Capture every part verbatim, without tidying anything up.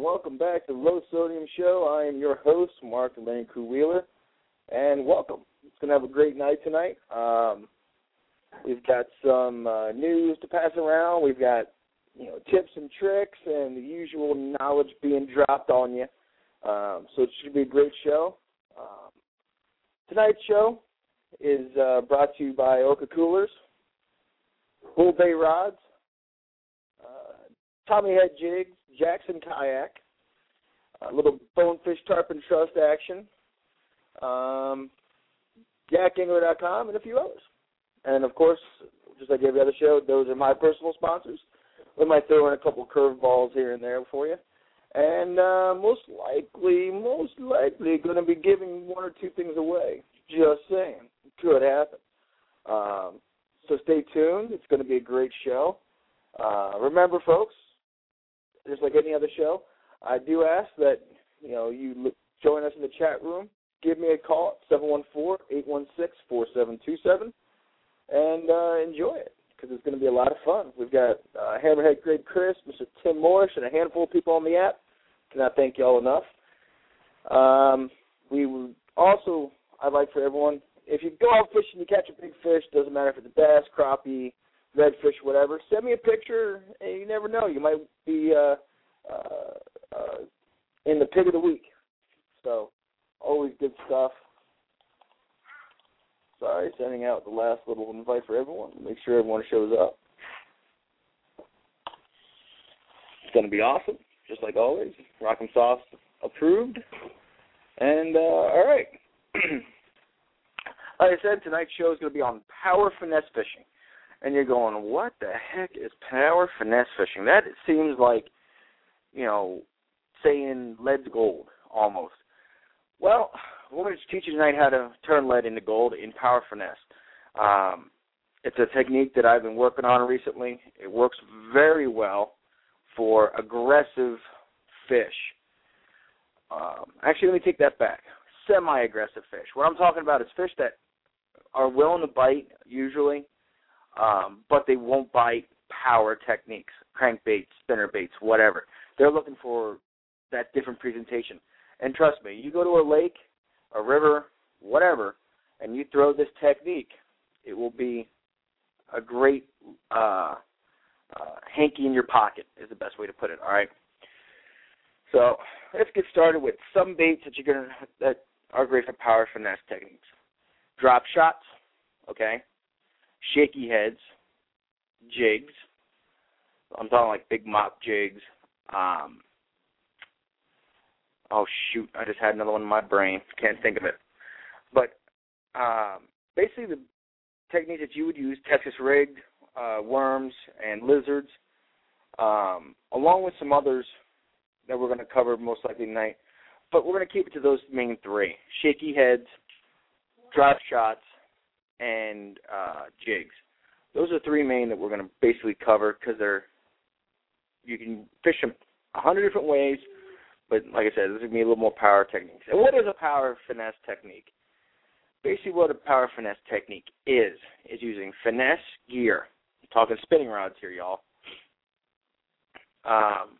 welcome back to the Low Sodium Show. I am your host, Mark Lenny Crew Wheeler, and welcome. It's going to have a great night tonight. Um, we've got some uh, news to pass around. We've got, you know, tips and tricks and the usual knowledge being dropped on you. Um, so it should be a great show. Um, tonight's show is uh, brought to you by Orca Coolers, Bull Bay Rods, uh, Tommy Head Jigs, Jackson Kayak, a little Bonefish Tarpon Trust action, um, yak angler dot com, and a few others. And, of course, just like every other show, those are my personal sponsors. We might throw in a couple curveballs here and there for you. And uh, most likely, most likely going to be giving one or two things away. Just saying. Could happen. Um, so stay tuned. It's going to be a great show. Uh, remember, folks, just like any other show, I do ask that, you know, you look, join us in the chat room. Give me a call at seven one four, eight one six, four seven two seven and uh, enjoy it because it's going to be a lot of fun. We've got uh, Hammerhead Greg Chris, Mister Tim Morris, and a handful of people on the app. Cannot thank you all enough. Um, we would also, I'd like for everyone, if you go out fishing, you catch a big fish, doesn't matter if it's a bass, crappie, redfish, whatever, send me a picture, and you never know. You might be uh, uh, uh, in the pig of the week. So, always good stuff. Sorry, sending out the last little invite for everyone to make sure everyone shows up. It's going to be awesome, just like always. Rock'em Sauce approved. And, uh, all right. Like I said, tonight's show is going to be on power finesse fishing. And you're going, what the heck is power finesse fishing? That it seems like, you know, saying lead's gold, almost. Well, we're going to teach you tonight how to turn lead into gold in power finesse. Um, it's a technique that I've been working on recently. It works very well for aggressive fish. Um, actually, let me take that back. Semi-aggressive fish. What I'm talking about is fish that are willing to bite, usually, Um, but they won't bite power techniques, crankbaits, spinnerbaits, whatever. They're looking for that different presentation. And trust me, you go to a lake, a river, whatever, and you throw this technique, it will be a great uh, uh, hanky in your pocket is the best way to put it, all right? So let's get started with some baits that you're gonna that are great for power finesse techniques. Drop shots, okay? Shaky heads, jigs. I'm talking like big mop jigs. Um, oh, shoot. I just had another one in my brain. Can't think of it. But um, basically the technique that you would use, Texas rigged, uh, worms, and lizards, um, along with some others that we're going to cover most likely tonight. But we're going to keep it to those main three. Shaky heads, drop shots, and uh, jigs. Those are three main that we're going to basically cover because they're you can fish them a hundred different ways, but like I said, this is going to be a little more power techniques. And what is a power finesse technique? Basically what a power finesse technique is, is using finesse gear. I'm talking spinning rods here, y'all. Um,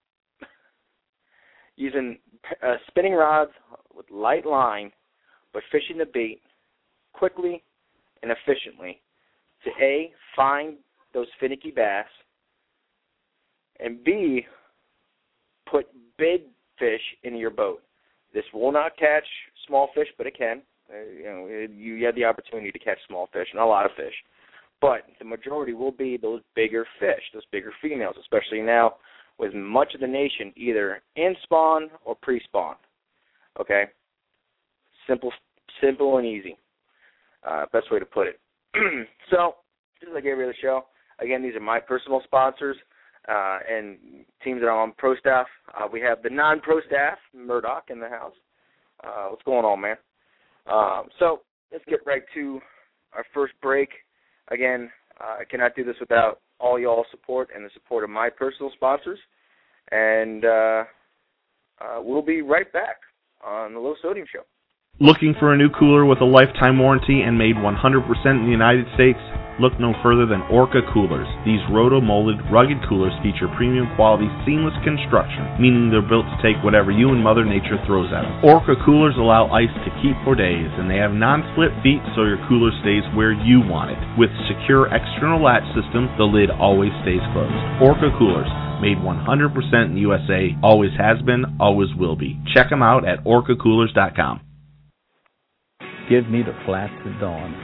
using uh, spinning rods with light line, but fishing the bait quickly and efficiently to A, find those finicky bass, and B, put big fish in your boat. This will not catch small fish, but it can. Uh, you know, it, you have the opportunity to catch small fish and a lot of fish. But the majority will be those bigger fish, those bigger females, especially now with much of the nation either in spawn or pre-spawn. Okay? Simple, simple and easy. Uh, best way to put it. So, just like every other show, again, these are my personal sponsors uh, and teams that are on pro staff. Uh, we have the non-pro staff, Murdoch, in the house. Uh, what's going on, man? Um, so, let's get right to our first break. Again, uh, I cannot do this without all y'all's support and the support of my personal sponsors. And uh, uh, we'll be right back on the Low Sodium Show. Looking for a new cooler with a lifetime warranty and made one hundred percent in the United States? Look no further than Orca Coolers. These roto-molded, rugged coolers feature premium quality, seamless construction, meaning they're built to take whatever you and Mother Nature throws at them. Orca Coolers allow ice to keep for days, and they have non-split feet so your cooler stays where you want it. With secure external latch system, the lid always stays closed. Orca Coolers, made one hundred percent in the U S A, always has been, always will be. Check them out at orca coolers dot com. Give me the flats at dawn,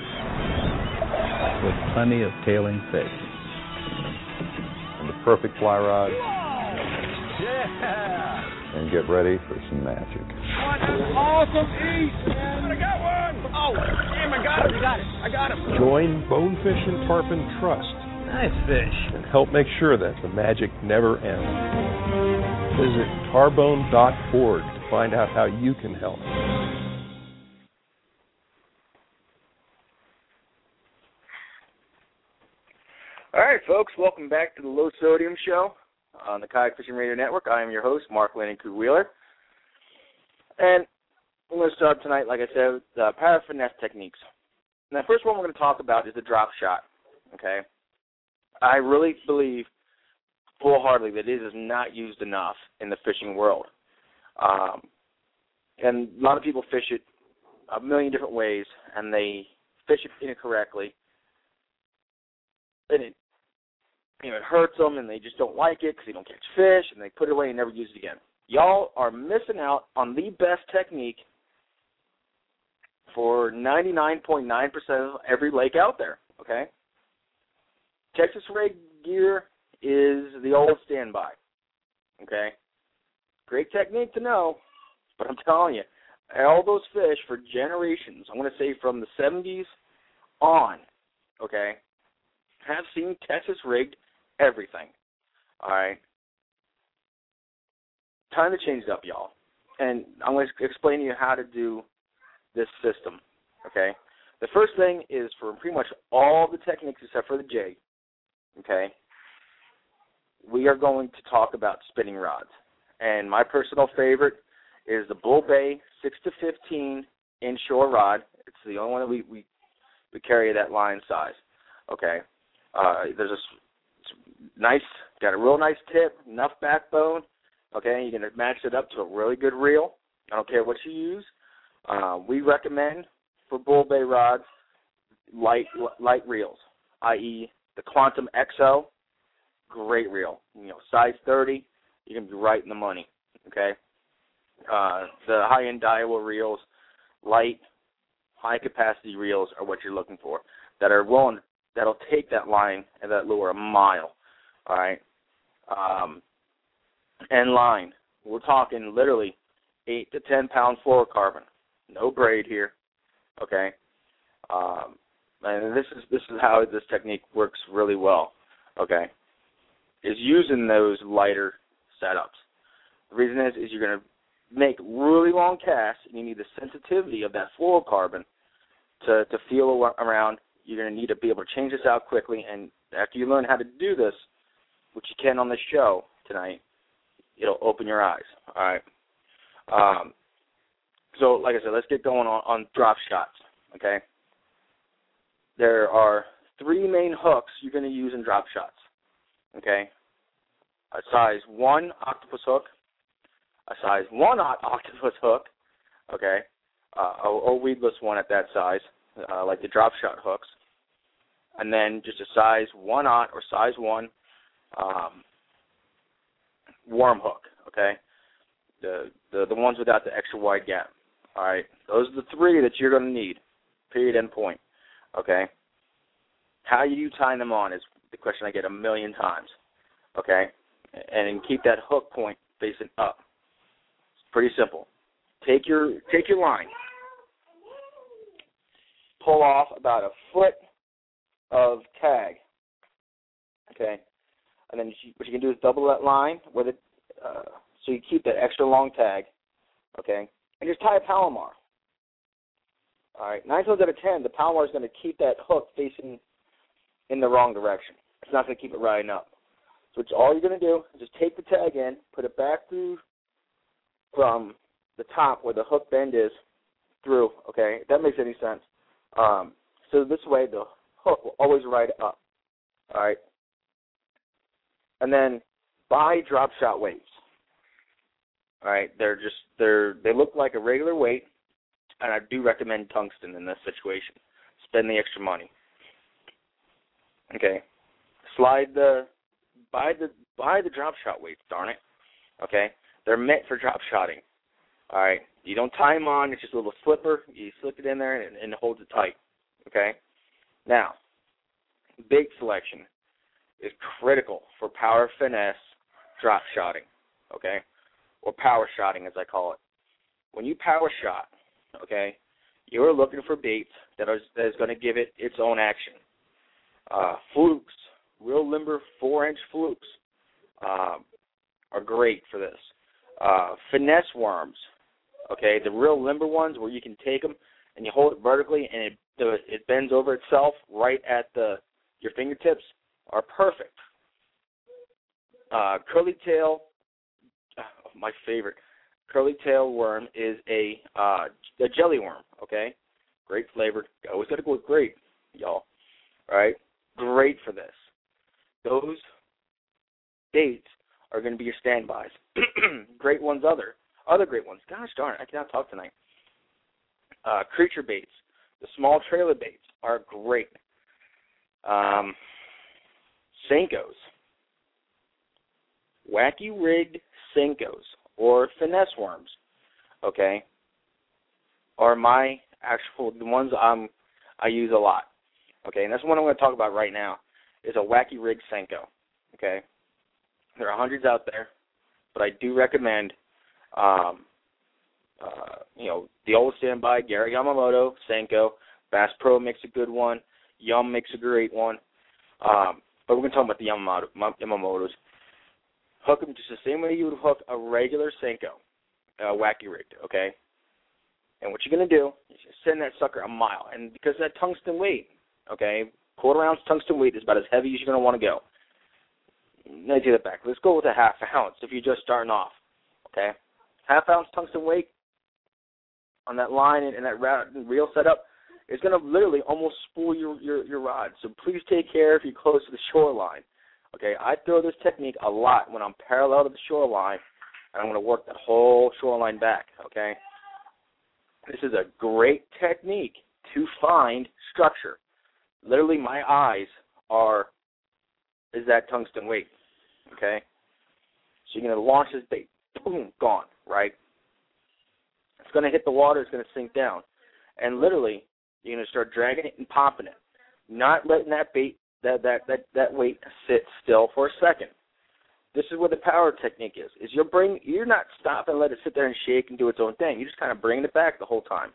with plenty of tailing fish. And the perfect fly rod. Yeah! And get ready for some magic. One awesome eat, man! I got one! Oh, damn, I got him! I got it! I got him! Join Bonefish and Tarpon Trust. Nice fish. And help make sure that the magic never ends. Visit tarbone dot org to find out how you can help. All right, folks, welcome back to the Low Sodium Show on the Kayak Fishing Radio Network. I am your host, Mark Lennon Wheeler. And we're going to start tonight, like I said, with uh, para finesse techniques. And the first one we're going to talk about is the drop shot, okay? I really believe full-heartedly that it is not used enough in the fishing world. Um, and a lot of people fish it a million different ways, and they fish it incorrectly. And it, you know, it hurts them, and they just don't like it because they don't catch fish, and they put it away and never use it again. Y'all are missing out on the best technique for ninety-nine point nine percent of every lake out there, okay? Texas rig gear is the old standby, okay? Great technique to know, but I'm telling you, all those fish for generations, I'm going to say from the seventies on, okay, have seen Texas rigged everything, all right? Time to change it up, y'all. And I'm going to explain to you how to do this system, okay? The first thing is for pretty much all the techniques except for the jig, okay, we are going to talk about spinning rods. And my personal favorite is the Bull Bay six to fifteen inshore rod. It's the only one that we, we, we carry that line size, okay? Uh, there's a it's nice, got a real nice tip, enough backbone, okay? You're going to match it up to a really good reel. I don't care what you use. Uh, we recommend for Bull Bay rods light light reels, that is the Quantum X O, great reel. You know, size thirty, you're going to be right in the money, okay? Uh, the high-end Daiwa reels, light, high-capacity reels are what you're looking for that are willing, that'll take that line and that lure a mile, all right? Um, and line, we're talking literally eight to ten pound fluorocarbon, no braid here, okay? Um, and this is this is how this technique works really well, okay? Is using those lighter setups. The reason is is you're going to make really long casts, and you need the sensitivity of that fluorocarbon to to feel around. You're going to need to be able to change this out quickly, and after you learn how to do this, which you can on this show tonight, it'll open your eyes, all right? Um, so, like I said, let's get going on, on drop shots, okay? There are three main hooks you're going to use in drop shots, okay? A size one octopus hook, a size one octopus hook, okay, uh, or, or weedless one at that size, uh, like the drop shot hooks, and then just a size one aught or size one um, worm hook, okay, the, the the ones without the extra wide gap. All right, those are the three that you're going to need, period, end point, okay. How you tie them on is the question I get a million times, okay, and keep that hook point facing up. It's pretty simple. Take your take your line, pull off about a foot of tag, okay, and then what you can do is double that line with it, uh, so you keep that extra long tag, okay, and just tie a Palomar. All right, nine times out of ten, the Palomar is going to keep that hook facing in the wrong direction. It's not going to keep it riding up. So it's all you're going to do is just take the tag in, put it back through from the top where the hook bend is through, okay, if that makes any sense. Um, so this way the hook will always ride up. All right. And then buy drop shot weights. All right. They're just they're they look like a regular weight, and I do recommend tungsten in this situation. Spend the extra money. Okay. Slide the buy the buy the drop shot weights. Darn it. Okay. They're meant for drop shotting. All right. You don't tie them on. It's just a little slipper. You slip it in there and, and it holds it tight. Okay. Now, bait selection is critical for power finesse drop shotting. Okay, or power shotting as I call it. When you power shot, okay, you're looking for baits that is that is going to give it its own action. Uh, flukes, real limber four-inch flukes, uh, are great for this. Uh, finesse worms, okay, the real limber ones where you can take them and you hold it vertically and it it bends over itself right at the your fingertips, are perfect. Uh, curly tail, oh, my favorite, curly tail worm is a uh, a jelly worm. Okay, great flavored. Always got to go with great, y'all. All right, great for this. Those baits are going to be your standbys. Great ones, other other great ones. Gosh darn it, I cannot talk tonight. Uh, creature baits, the small trailer baits are great. Um, Senkos, wacky rigged Senkos or finesse worms, okay, are my actual the ones I'm I use a lot. Okay, and that's one I'm going to talk about right now is a wacky rigged Senko. Okay, there are hundreds out there, but I do recommend, um, uh, you know, the old standby Gary Yamamoto Senko. Bass Pro makes a good one. Yum makes a great one. Um, but we're going to talk about the Yamamoto, Yamamotos. Hook them just the same way you would hook a regular Senko, uh, wacky rigged, okay? And what you're going to do is you send that sucker a mile. And because of that tungsten weight, okay, quarter ounce tungsten weight is about as heavy as you're going to want to go. Let me take that back. Let's go with a half ounce if you're just starting off, okay? Half ounce tungsten weight on that line and, and that reel setup is going to literally almost spool your, your, your rod. So please take care if you're close to the shoreline. Okay, I throw this technique a lot when I'm parallel to the shoreline, and I'm going to work that whole shoreline back, okay? This is a great technique to find structure. Literally, my eyes are, is that tungsten weight, okay? So you're going to launch this bait, boom, gone, right? It's going to hit the water, it's going to sink down. And literally, you're going to start dragging it and popping it, not letting that bait, that, that, that, that weight sit still for a second. This is what the power technique is. Is you're bring you're not stopping and let it sit there and shake and do its own thing. You're just kind of bringing it back the whole time.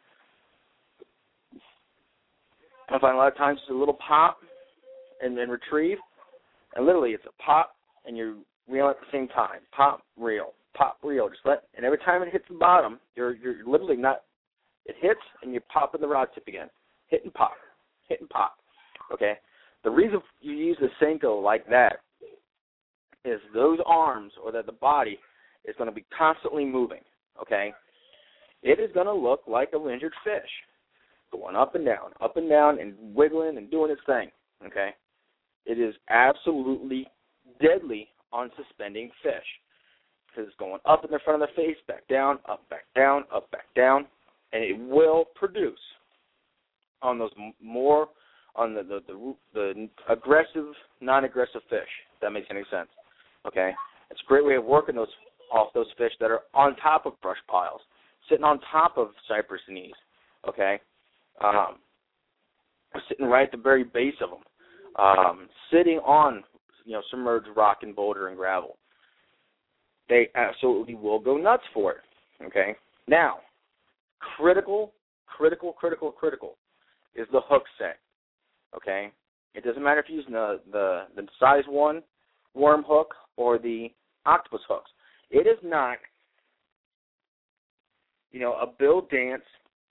I find a lot of times it's a little pop and then retrieve, and literally it's a pop and you reel at the same time. Pop, reel, pop, reel. Just let, and every time it hits the bottom, you're you're literally not. It hits and you're popping the rod tip again. Hit and pop, hit and pop. Okay. The reason you use the Senko like that is those arms or that the body is going to be constantly moving, okay? It is going to look like a injured fish going up and down, up and down and wiggling and doing its thing, okay? It is absolutely deadly on suspending fish because it's going up in the front of the face, back down, up, back down, up, back down, and it will produce on those more, on the, the, the, the aggressive, non-aggressive fish, if that makes any sense. Okay, it's a great way of working those off those fish that are on top of brush piles, sitting on top of cypress knees. Okay, um, sitting right at the very base of them, um, sitting on you know submerged rock and boulder and gravel. They absolutely will go nuts for it. Okay, now critical, critical, critical, critical is the hook set. Okay, it doesn't matter if you're using the the, the size one worm hook or the octopus hooks. It is not, you know, a Bill Dance.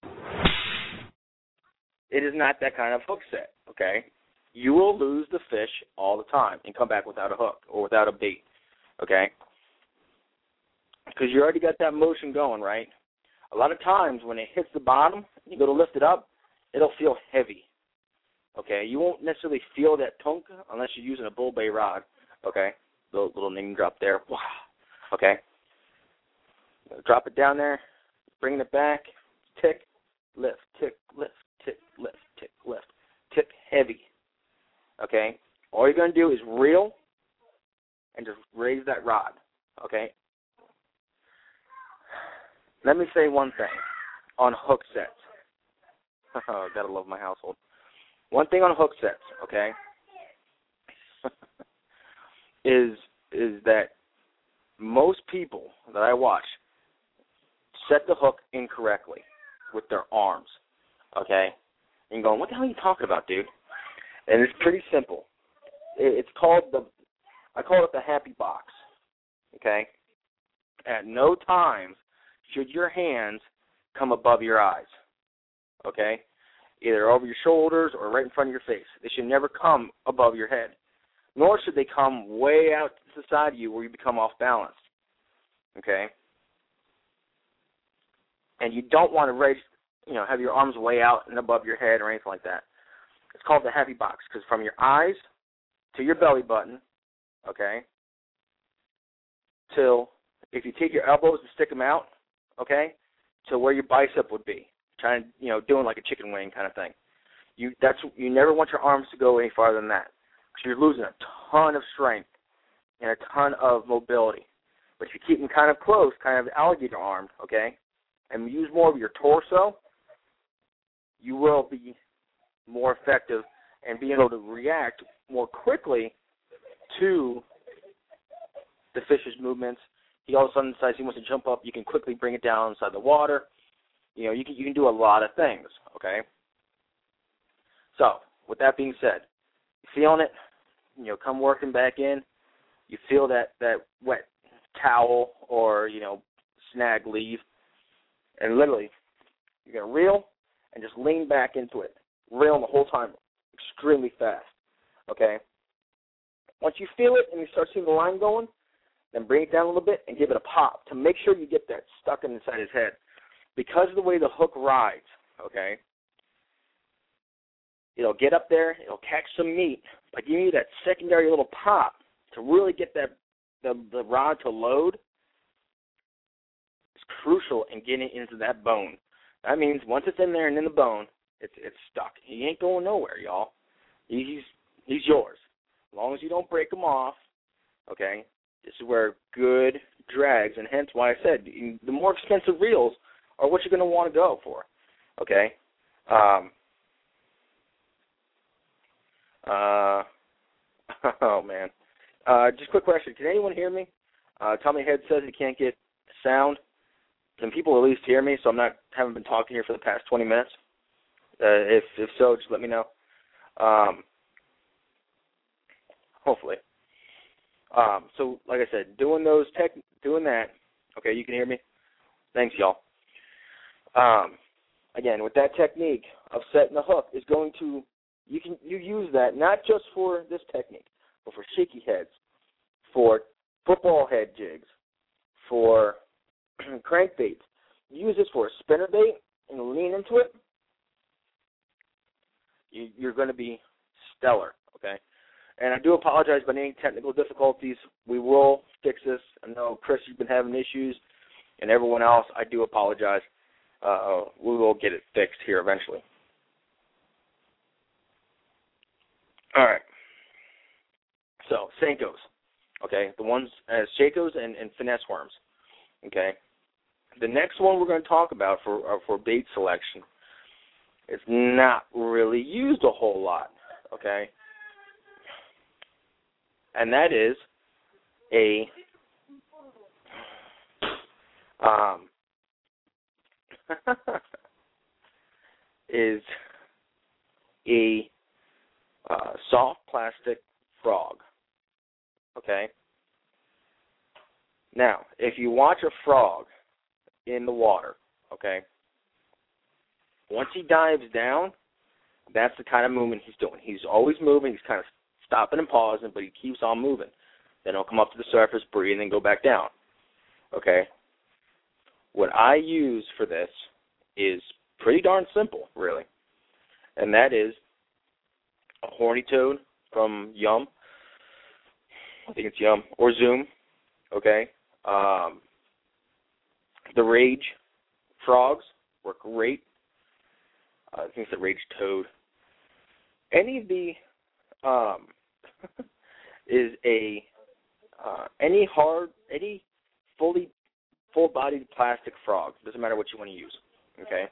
It is not that kind of hook set, okay? You will lose the fish all the time and come back without a hook or without a bait, okay? Because you already got that motion going, right? A lot of times when it hits the bottom, you go to lift it up, it'll feel heavy, okay, you won't necessarily feel that tunk unless you're using a bull bay rod, okay? Little, little name drop there. Wow. Okay. Drop it down there, bring it back, tick, lift, tick, lift, tick, lift, tick, lift, tip heavy, okay? All you're going to do is reel and just raise that rod, okay? Let me say one thing on hook sets. Oh, gotta love my household. One thing on hook sets, okay, is is that most people that I watch set the hook incorrectly with their arms, okay? And you're going, what the hell are you talking about, dude? And it's pretty simple. It's called the, I call it the happy box, okay? At no time should your hands come above your eyes, okay? Either over your shoulders or right in front of your face. They should never come above your head. Nor should they come way out to the side of you where you become off balance, okay? And you don't want to raise, you know, have your arms way out and above your head or anything like that. It's called the happy box because from your eyes to your belly button, okay, till if you take your elbows and stick them out, okay, to where your bicep would be, trying, you know, doing like a chicken wing kind of thing. You that's you never want your arms to go any farther than that because you're losing a ton of strength and a ton of mobility. But if you keep them kind of close, kind of alligator armed, okay, and use more of your torso, you will be more effective and be able to react more quickly to the fish's movements. He all of a sudden decides he wants to jump up. You can quickly bring it down inside the water. You know, you can you can do a lot of things, okay? So, with that being said, you feeling it, you know, come working back in, you feel that, that wet towel or, you know, snag leave, and literally, you're going to reel and just lean back into it. Reeling the whole time extremely fast, okay? Once you feel it and you start seeing the line going, then bring it down a little bit and give it a pop to make sure you get that stuck inside his head. Because of the way the hook rides, okay, it'll get up there, it'll catch some meat by giving you that secondary little pop to really get that the, the rod to load. It's crucial in getting it into that bone. That means once it's in there and in the bone, it's it's stuck. He ain't going nowhere, y'all. He's he's yours. As long as you don't break him off, okay, this is where good drags, and hence why I said the more expensive reels are what you're going to want to go for, okay? Um, uh, oh, man. Uh, just a quick question. Can anyone hear me? Uh, Tommy Head says he can't get sound. Can people at least hear me so I'm not haven't been talking here for the past twenty minutes? Uh, if if so, just let me know. Um, hopefully. Um, so, like I said, doing those tech, doing that. Okay, you can hear me. Thanks, y'all. Um, again, with that technique of setting the hook is going to you can you use that not just for this technique, but for shaky heads, for football head jigs, for crankbaits. Use this for a spinner bait and lean into it. You, you're going to be stellar, okay? And I do apologize about any technical difficulties. We will fix this. I know, Chris, you've been having issues, and everyone else, I do apologize. Uh, we will get it fixed here eventually. All right. So, Senkos, okay, the ones as Senkos and, and finesse worms, okay. The next one we're going to talk about for uh, for bait selection is not really used a whole lot, okay, and that is a um, is a uh, soft plastic frog, okay. Now, if you watch a frog in the water, okay, once he dives down, that's the kind of movement he's doing. He's always moving. He's kind of stopping and pausing, but he keeps on moving. Then he'll come up to the surface, breathe, and then go back down, okay? What I use for this is pretty darn simple, really, and that is a horny toad from Yum. I think it's Yum or Zoom. Okay. Um, the Rage frogs work great. Uh, I think it's the Rage toad. Any of the um, is a uh, any hard any fully full-bodied plastic frog. Doesn't matter what you want to use. Okay.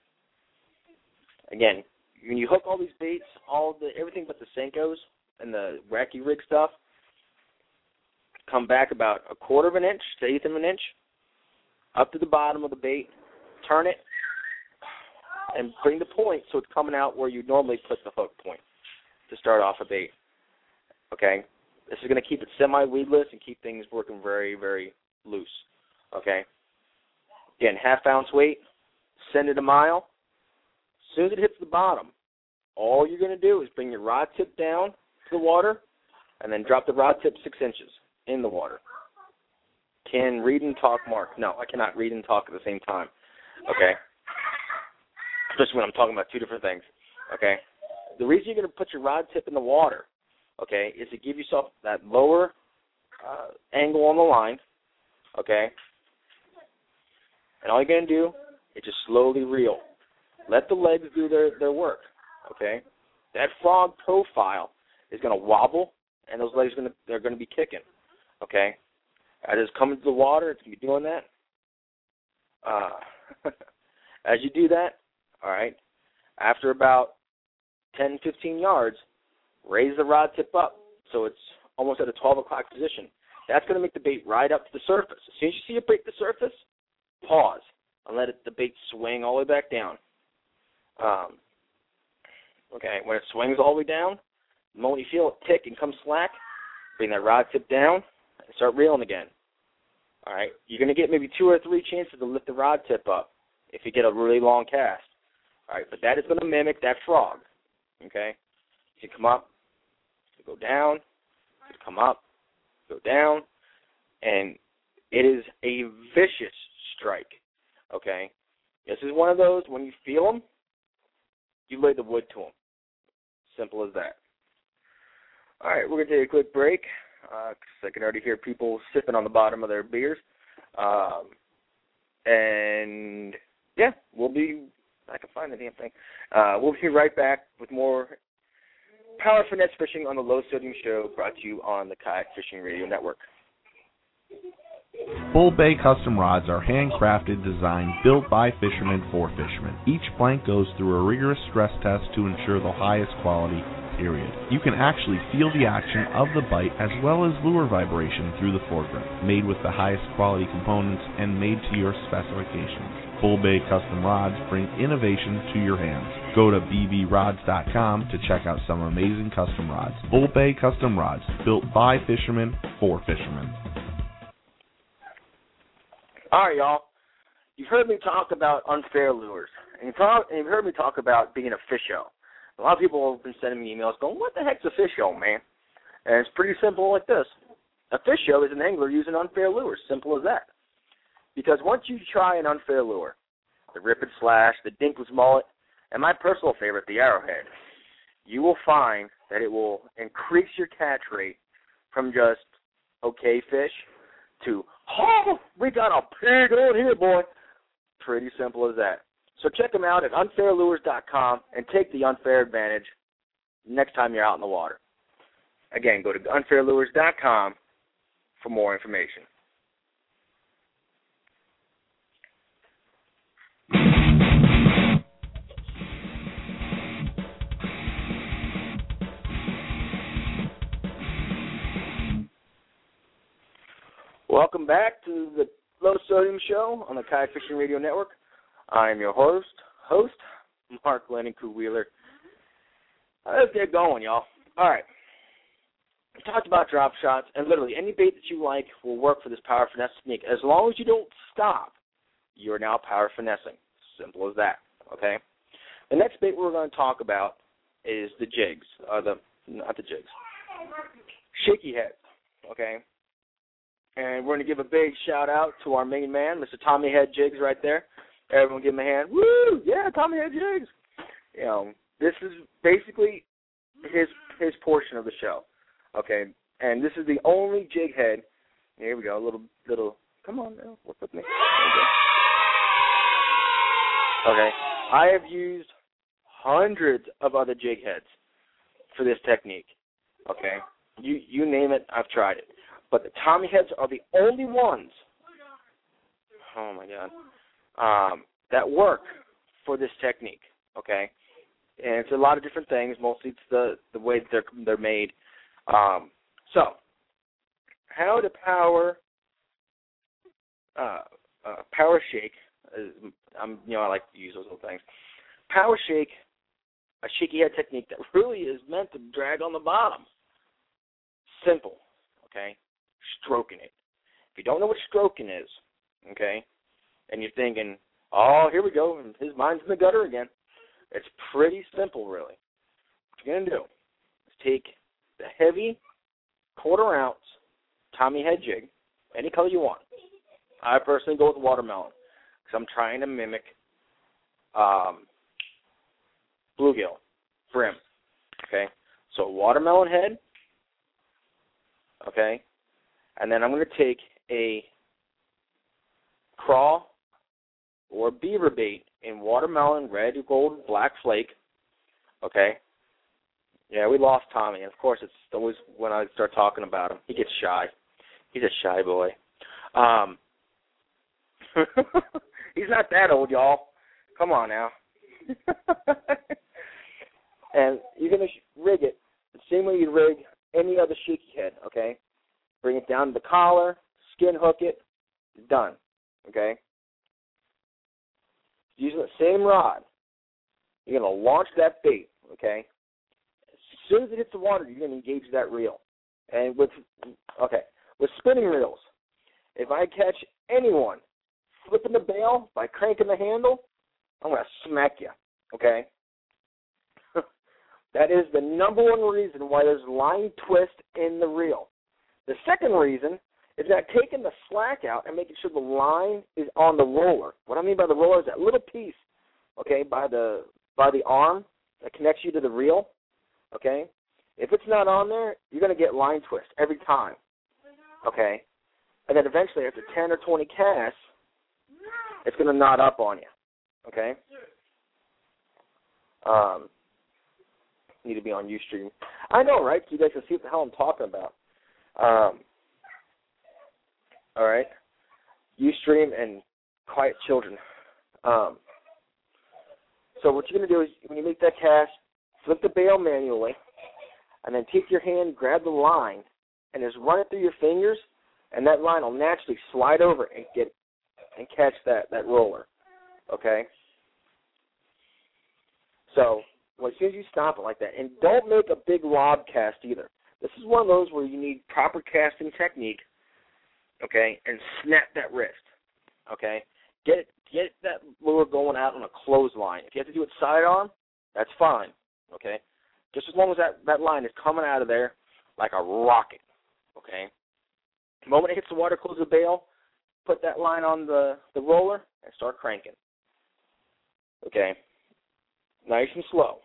Again, when you hook all these baits, all the everything but the Senkos and the wacky rig stuff, come back about a quarter of an inch to eighth of an inch up to the bottom of the bait, turn it, and bring the point so it's coming out where you normally put the hook point to start off a bait. Okay? This is going to keep it semi-weedless and keep things working very, very loose. Okay? Again, half ounce weight, send it a mile. As soon as it hits the bottom, all you're going to do is bring your rod tip down to the water and then drop the rod tip six inches in the water. Can read and talk, Mark? No, I cannot read and talk at the same time. Okay? Especially when I'm talking about two different things. Okay? The reason you're going to put your rod tip in the water, okay, is to give yourself that lower uh, angle on the line. Okay? And all you're going to do is just slowly reel. Let the legs do their, their work. Okay? That frog profile is going to wobble, and those legs are going to they're going to be kicking. Okay? As it's coming to the water, it's going to be doing that. Uh, as you do that, all right, after about ten, fifteen yards, raise the rod tip up so it's almost at a twelve o'clock position. That's going to make the bait ride up to the surface. As soon as you see it break the surface, pause and let it, the bait swing all the way back down. Um, okay, when it swings all the way down, the moment you feel it tick and come slack, bring that rod tip down and start reeling again. All right, you're going to get maybe two or three chances to lift the rod tip up if you get a really long cast. All right, but that is going to mimic that frog. Okay, you come up, you go down, you come up, go down, and it is a vicious strike. Okay, this is one of those when you feel them, you lay the wood to them. Simple as that. All right, we're going to take a quick break because uh, I can already hear people sipping on the bottom of their beers. Um, and, yeah, we'll be, I can find the damn thing. Uh, we'll be right back with more Power Finesse Fishing on the Low Sodium Show, brought to you on the Kayak Fishing Radio Network. Bull Bay custom rods are handcrafted, designed, built by fishermen for fishermen. Each blank goes through a rigorous stress test to ensure the highest quality, period. You can actually feel the action of the bite as well as lure vibration through the foregrip. Made with the highest quality components and made to your specifications. Bull Bay custom rods bring innovation to your hands. Go to b b rods dot com to check out some amazing custom rods. Bull Bay custom rods, built by fishermen for fishermen. All right, y'all. You've heard me talk about unfair lures, and you've, talk, and you've heard me talk about being a fish-o. A lot of people have been sending me emails going, what the heck's a fish-o, man? And it's pretty simple like this. A fish-o is an angler using unfair lures, simple as that. Because once you try an unfair lure, the Rip and Slash, the Dinkless Mullet, and my personal favorite, the Arrowhead, you will find that it will increase your catch rate from just okay fish to, oh, we got a pig on here, boy. Pretty simple as that. So check them out at unfair lures dot com and take the unfair advantage next time you're out in the water. Again, go to unfair lures dot com for more information. Welcome back to the Low Sodium Show on the Kayak Fishing Radio Network. I am your host, host Mark Lennon Wheeler. Let's get going, y'all. All right. We talked about drop shots, and literally any bait that you like will work for this power finesse technique. As long as you don't stop, you're now power finessing. Simple as that, okay? The next bait we're going to talk about is the jigs, uh, the not the jigs, shaky heads, okay? And we're going to give a big shout-out to our main man, Mister Tommy Head Jigs right there. Everyone give him a hand. Woo! Yeah, Tommy Head Jigs. You know, this is basically his his portion of the show. Okay, and this is the only jig head. Here we go, a little little. Come on now, work with me. Okay, I have used hundreds of other jig heads for this technique. Okay, you you name it, I've tried it. But the Tommy heads are the only ones. Oh my God, um, that work for this technique. Okay, and it's a lot of different things. Mostly it's the the way that they're they're made. Um, so, how to power uh, uh, power shake. Is, I'm you know I like to use those little things. Power shake, a shaky head technique that really is meant to drag on the bottom. Simple, okay? Stroking it. If you don't know what stroking is, okay, and you're thinking, oh, here we go, and his mind's in the gutter again. It's pretty simple, really. What you're going to do is take the heavy quarter ounce Tommy head jig, any color you want. I personally go with watermelon because I'm trying to mimic um, bluegill brim. Okay, so watermelon head. Okay, and then I'm going to take a crawl or beaver bait in watermelon, red, gold, black flake. Okay. Yeah, we lost Tommy, and of course it's always when I start talking about him, he gets shy. He's a shy boy. Um, he's not that old, y'all. Come on now. And you're going to rig it the same way you rig any other shaky head, okay? Bring it down to the collar, skin hook it, done, okay? Using the same rod, you're going to launch that bait, okay? As soon as it hits the water, you're going to engage that reel. And with, okay, with spinning reels, if I catch anyone flipping the bail by cranking the handle, I'm going to smack you, okay? That is the number one reason why there's line twist in the reel. The second reason is that taking the slack out and making sure the line is on the roller. What I mean by the roller is that little piece, okay, by the by the arm that connects you to the reel, okay? If it's not on there, you're going to get line twist every time, okay? And then eventually after ten or twenty casts, it's going to knot up on you, okay? Um, need to be on Ustream. I know, right? So you guys can see what the hell I'm talking about. Um, all right. Ustream and Quiet Children. Um, so what you're going to do is when you make that cast, flip the bail manually, and then take your hand, grab the line, and just run it through your fingers, and that line will naturally slide over and get and catch that, that roller. Okay? So well, as soon as you stop it like that, and don't make a big lob cast either. This is one of those where you need proper casting technique, okay, and snap that wrist, okay. Get get that lure going out on a clothesline. If you have to do it sidearm, that's fine, okay. Just as long as that, that line is coming out of there like a rocket, okay. The moment it hits the water, close the bail, put that line on the, the roller, and start cranking, okay. Nice and slow.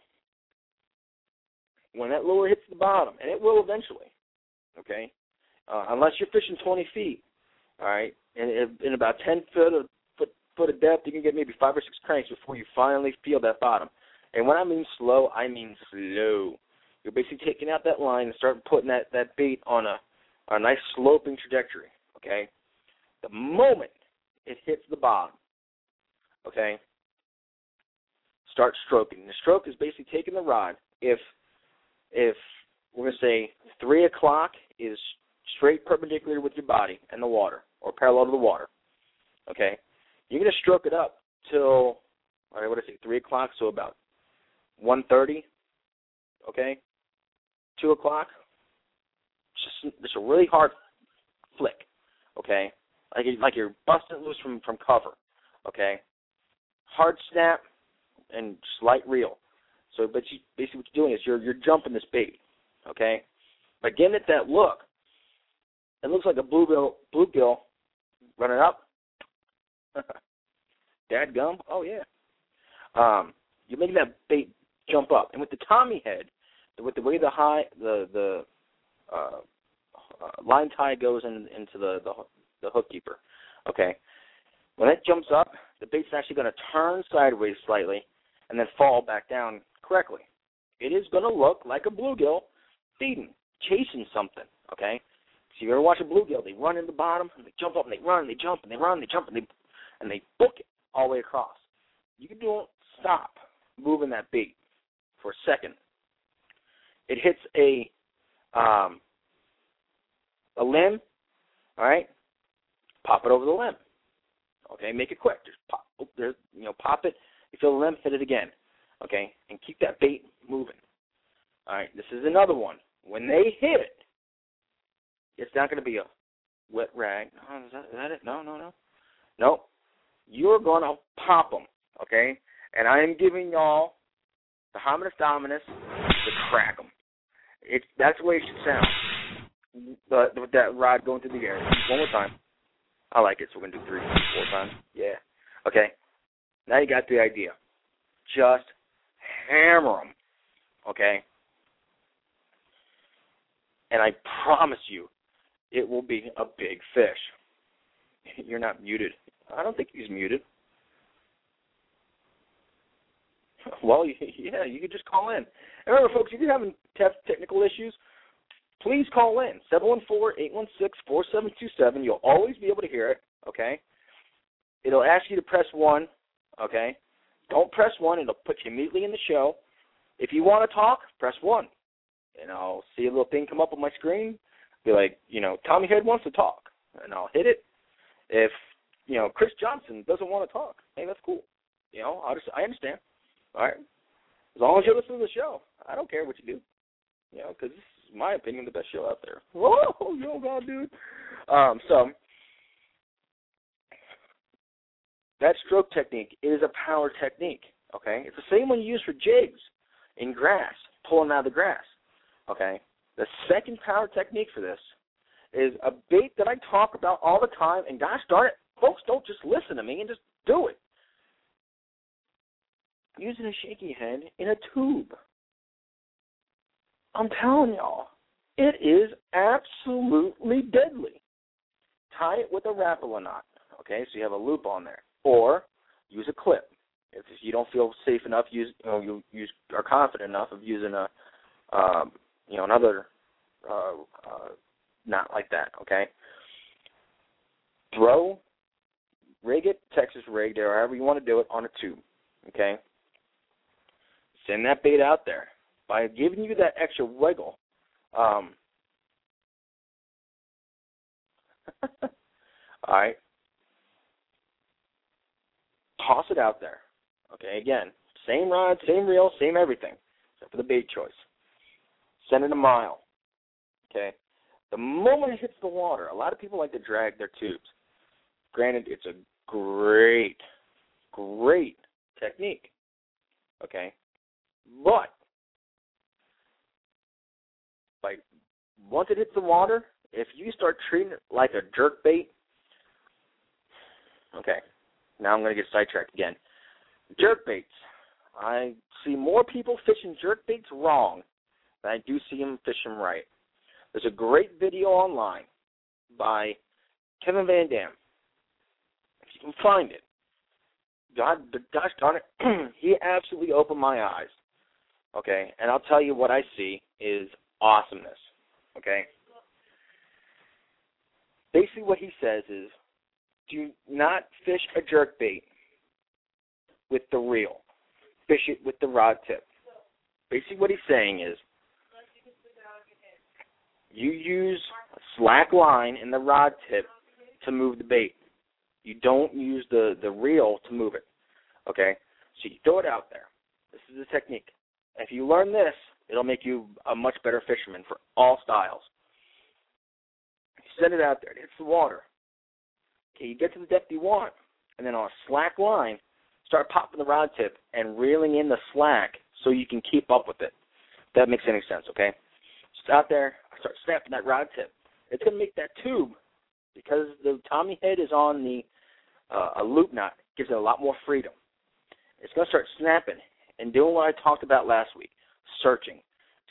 When that lure hits the bottom, and it will eventually, okay, uh, unless you're fishing twenty feet, all right, and in about ten foot of, foot, foot of depth, you can get maybe five or six cranks before you finally feel that bottom. And when I mean slow, I mean slow. You're basically taking out that line and start putting that, that bait on a, on a nice sloping trajectory, okay. The moment it hits the bottom, okay, start stroking. The stroke is basically taking the rod. If If we're going to say three o'clock is straight perpendicular with your body and the water, or parallel to the water, okay, you're going to stroke it up till, all right, what did I say, three o'clock, so about one thirty, okay, two o'clock, just, just a really hard flick, okay, like, like you're busting it loose from, from cover, okay, hard snap and slight reel. So, but you, basically what you're doing is you're you're jumping this bait, okay? By getting it that look, it looks like a bluegill bluegill running up. Dadgum, oh yeah. Um, you're making that bait jump up, and with the Tommy head, with the way the high the the uh, uh, line tie goes in, into the, the the hook keeper, okay, when it jumps up, the bait's actually going to turn sideways slightly and then fall back down correctly. It is going to look like a bluegill feeding, chasing something, okay? So you ever watch a bluegill, they run in the bottom, and they jump up, and they run, and they jump, and they run, and they jump, and they, and they book it all the way across. You don't stop moving that bait for a second. It hits a um, a limb, all right? Pop it over the limb. Okay, make it quick. Just pop, oh, there's, you know, pop it. You feel the limb, hit it again. Okay, and keep that bait moving. All right, this is another one. When they hit it, it's not going to be a wet rag. Oh, is, that, is that it? No, no, no. No, you're going to pop them. Okay, and I am giving y'all the hominis dominus to crack them. It's that's the way it should sound. The, the, that rod going through the air. One more time. I like it, so we're going to do three, four times. Yeah. Okay. Now you got the idea. Just hammer them. Okay? And I promise you, it will be a big fish. You're not muted. I don't think he's muted. Well, yeah, you could just call in. And remember, folks, if you're having technical issues, please call in, seven one four, eight one six, four seven two seven. You'll always be able to hear it, okay? It'll ask you to press one, okay? Don't press one. It'll put you immediately in the show. If you want to talk, press one. And I'll see a little thing come up on my screen, be like, you know, Tommy Head wants to talk, and I'll hit it. If, you know, Chris Johnson doesn't want to talk, hey, that's cool. You know, I'll just, I understand. All right? As long as you listen to the show, I don't care what you do. You know, because this is, in my opinion, the best show out there. Whoa, you know God, dude. Um, so, that stroke technique is a power technique, okay? It's the same one you use for jigs in grass, pulling out of the grass, okay? The second power technique for this is a bait that I talk about all the time, and gosh darn it, folks don't just listen to me and just do it. Using a shaky head in a tube. I'm telling y'all, it is absolutely deadly. Tie it with a Rapala knot, okay, so you have a loop on there. Or use a clip. If you don't feel safe enough, use, you know, you use, are confident enough of using a, um, you know, another uh, uh, knot like that, okay? Throw, rig it, Texas rigged, or however you want to do it, on a tube, okay? Send that bait out there. By giving you that extra wiggle, um, all right, toss it out there. Okay, again, same rod, same reel, same everything, except for the bait choice. Send it a mile. Okay, the moment it hits the water, a lot of people like to drag their tubes. Granted, it's a great, great technique. Okay, but like once it hits the water, if you start treating it like a jerk bait, okay, now I'm going to get sidetracked again. Jerk baits. I see more people fishing jerk baits wrong than I do see them fishing right. There's a great video online by Kevin Van Dam. If you can find it, God, gosh darn it, he absolutely opened my eyes. Okay, and I'll tell you what I see is awesomeness. Okay, basically what he says is, do not fish a jerkbait with the reel. Fish it with the rod tip. Basically what he's saying is, you use a slack line in the rod tip to move the bait. You don't use the, the reel to move it. Okay? So you throw it out there. This is the technique. If you learn this, it'll make you a much better fisherman for all styles. You send it out there. It hits the water. Okay, you get to the depth you want, and then on a slack line, start popping the rod tip and reeling in the slack so you can keep up with it. If that makes any sense, okay? Just out there, I start snapping that rod tip. It's going to make that tube, because the Tommy head is on the uh, a loop knot, gives it a lot more freedom. It's going to start snapping and doing what I talked about last week, searching. It's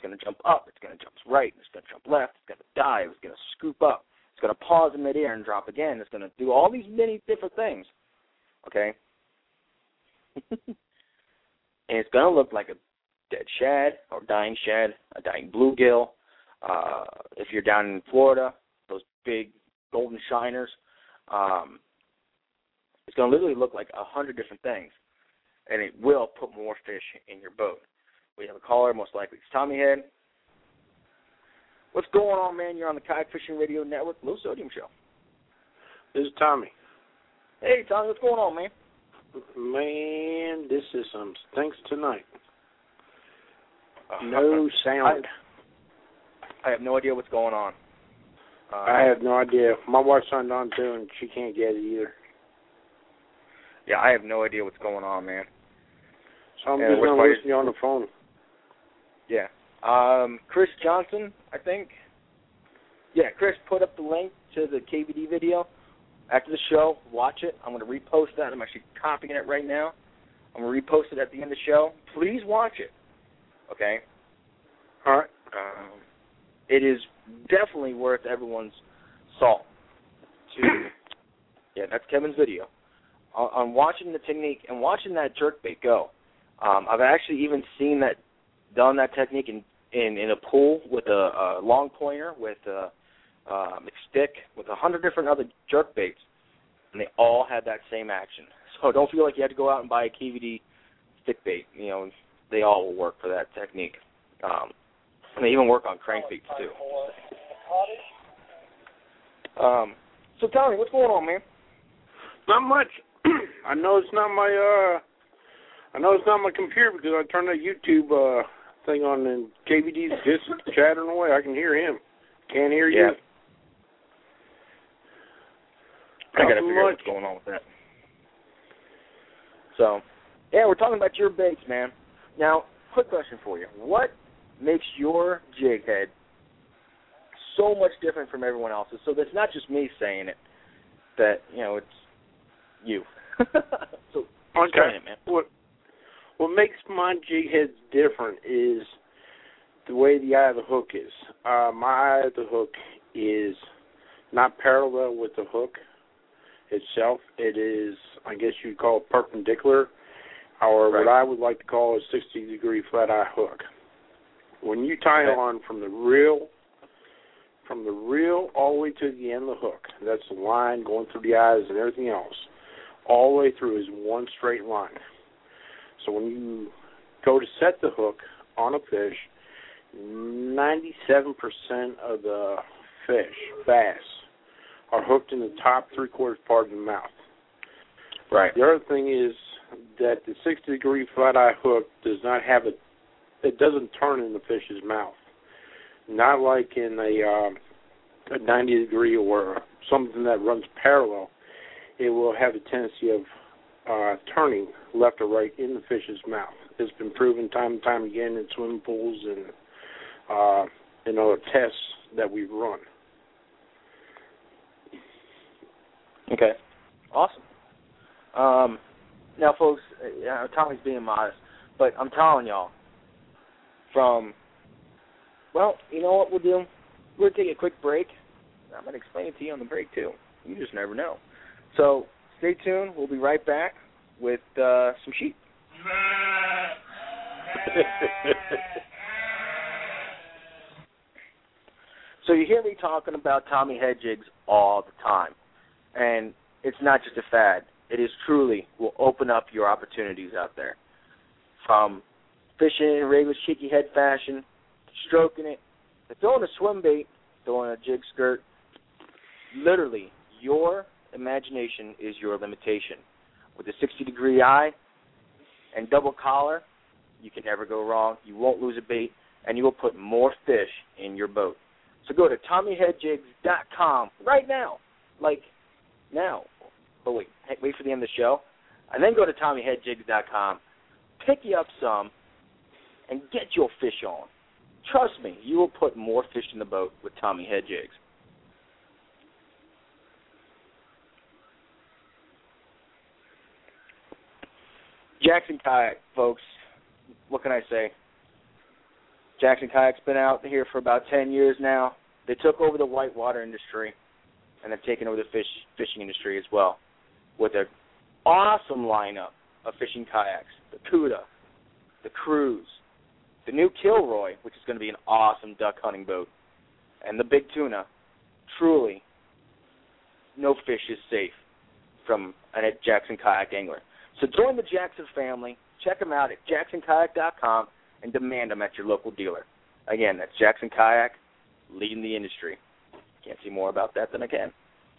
going to jump up. It's going to jump right. It's going to jump left. It's going to dive. It's going to scoop up. It's going to pause in midair and drop again. It's going to do all these many different things. Okay? And it's going to look like a dead shad or dying shad, a dying bluegill. Uh, if you're down in Florida, those big golden shiners, um, it's going to literally look like a hundred different things, and it will put more fish in your boat. We have a caller, most likely it's Tommy Head. What's going on, man? You're on the Kayak Fishing Radio Network, Low Sodium Show. This is Tommy. Hey, Tommy, what's going on, man? Man, this is some stinks tonight. Uh, no sound. I, I have no idea what's going on. Uh, I have no idea. My wife's signed on too, and she can't get it either. Yeah, I have no idea what's going on, man. So I'm and just going to listen to you on the phone. Yeah. Um, Chris Johnson, I think. Yeah, Chris put up the link to the K V D video after the show. Watch it. I'm going to repost that. I'm actually copying it right now. I'm going to repost it at the end of the show. Please watch it. Okay? All right. Um, it is definitely worth everyone's salt. To yeah, that's Kevin's video. On, on watching the technique and watching that jerkbait go. Um, I've actually even seen that done that technique in, in, in a pool with a, a long pointer, with a, a stick, with a hundred different other jerkbaits, and they all had that same action. So don't feel like you have to go out and buy a K V D stick bait. You know, they all will work for that technique. Um, and they even work on crankbaits too. Um, so Tommy, what's going on, man? Not much. I know it's not my uh, I know it's not my computer because I turned that YouTube uh thing on and K V D's just chattering away. I can hear him. Can't hear you. Yeah. I Not gotta figure out much. what's going on with that. So, yeah, we're talking about your baits, man. Now, quick question for you: what makes your jig head so much different from everyone else's? So that's not just me saying it. That you know, it's you. So explain Okay. it, man. What what makes my jig heads different is the way the eye of the hook is. Uh, my eye of the hook is not parallel with the hook itself. It is, I guess you'd call it perpendicular, or Right. what I would like to call a sixty degree flat eye hook. When you tie Okay. on from the reel, from the reel all the way to the end of the hook, that's the line going through the eyes and everything else, all the way through is one straight line. So when you go to set the hook on a fish, ninety-seven percent of the fish, bass, are hooked in the top three-quarters part of the mouth. Right. The other thing is that the sixty degree flat eye hook does not have a, it doesn't turn in the fish's mouth. Not like in a, um, a ninety degree or something that runs parallel. It will have a tendency of uh, turning left or right in the fish's mouth. It's been proven time and time again in swimming pools and uh, in other tests that we've run. Okay. Awesome. Um, now, folks, uh, Tommy's being modest, but I'm telling y'all, from, well, you know what we'll do? We'll take a quick break. I'm going to explain it to you on the break, too. You just never know. So stay tuned. We'll be right back with uh, some sheep. So you hear me talking about Tommy head jigs all the time. And it's not just a fad. It is truly will open up your opportunities out there. From fishing in regular shaky head fashion, stroking it, to throwing a swim bait, throwing a jig skirt. Literally, your imagination is your limitation. With a sixty degree eye and double collar, you can never go wrong. You won't lose a bait, and you will put more fish in your boat. So go to Tommy Head Jigs dot com right now. Like, now. But wait, wait for the end of the show. And then go to Tommy Head Jigs dot com, pick you up some, and get your fish on. Trust me, you will put more fish in the boat with Tommy Head Jigs. Jackson Kayak, folks. What can I say? Jackson Kayak's been out here for about ten years now. They took over the whitewater industry, and they've taken over the fish fishing industry as well with an awesome lineup of fishing kayaks. The Cuda, the Cruise, the new Kilroy, which is going to be an awesome duck hunting boat, and the Big Tuna. Truly, no fish is safe from a Jackson Kayak angler. So join the Jackson family. Check them out at jackson kayak dot com and demand them at your local dealer. Again, that's Jackson Kayak, leading the industry. Can't see more about that than I can.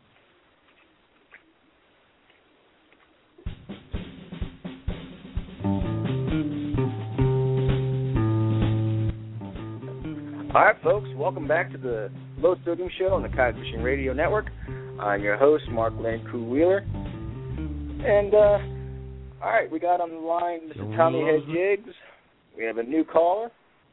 All right, folks, welcome back to the Low Sodium Show on the Kayak Fishing Radio Network. I'm your host, Mark Lancu Wheeler. And, uh, all right, we got on the line Mister Tommy Head Jigs. We have a new caller.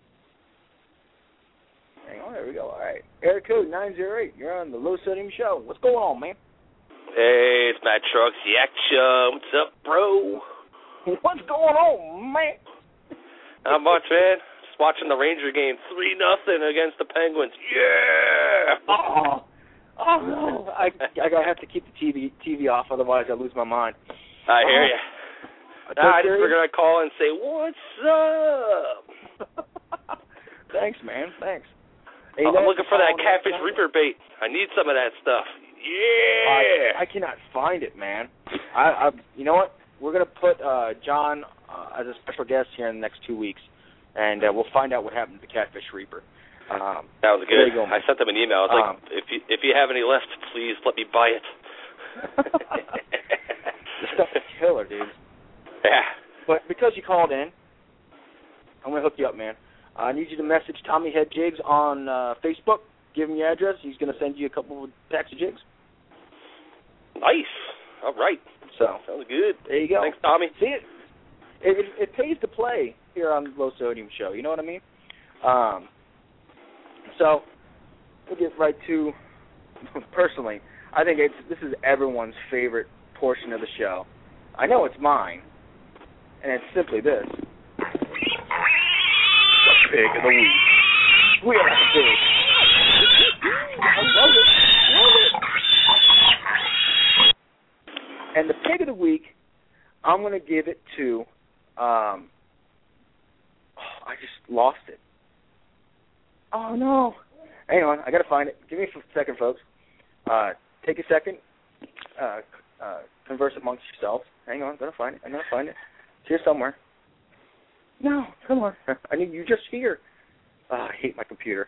Hang on, there we go. All right. Area code nine zero eight, you're on the Low Sodium Show. What's going on, man? Hey, it's Matt Trucks, Yak Chum. What's up, bro? What's going on, man? Not much, man. Just watching the Ranger game, three nothing against the Penguins. Yeah! Oh, oh no. I, I have to keep the T V T V off, otherwise I lose my mind. I hear uh, you. Nah, I just figured I'd call and say, what's up? Thanks, man. Thanks. Hey, I'm looking for that Catfish Reaper bait. I need some of that stuff. Yeah! I, I cannot find it, man. I, I, you know what? We're going to put uh, John uh, as a special guest here in the next two weeks, and uh, we'll find out what happened to the Catfish Reaper. Um, that was good. Go, I sent them an email. I was um, like, if you, if you have any left, please let me buy it. The stuff is killer, dude. Yeah. But because you called in, I'm going to hook you up, man. I need you to message Tommy Head Jigs on uh, Facebook. Give him your address. He's going to send you a couple of packs of jigs. Nice. All right. So sounds good. There you go. Thanks, Tommy. See it? It, it, it pays to play here on the Low Sodium Show. You know what I mean? Um, so we'll get right to, personally, I think it's this is everyone's favorite portion of the show. I know it's mine, and it's simply this. The Pig of the Week. We are the pig. I love it. Love it. And the Pig of the Week, I'm going to give it to, um, oh, I just lost it. Oh, no. Hang on. I got to find it. Give me a second, folks. Uh, take a second. Uh, uh, converse amongst yourselves. Hang on. I'm going to find it. I'm going to find it. It's here somewhere. No, come on. I need you just here. Oh, I hate my computer.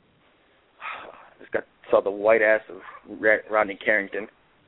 I just got saw the white ass of Rodney Carrington.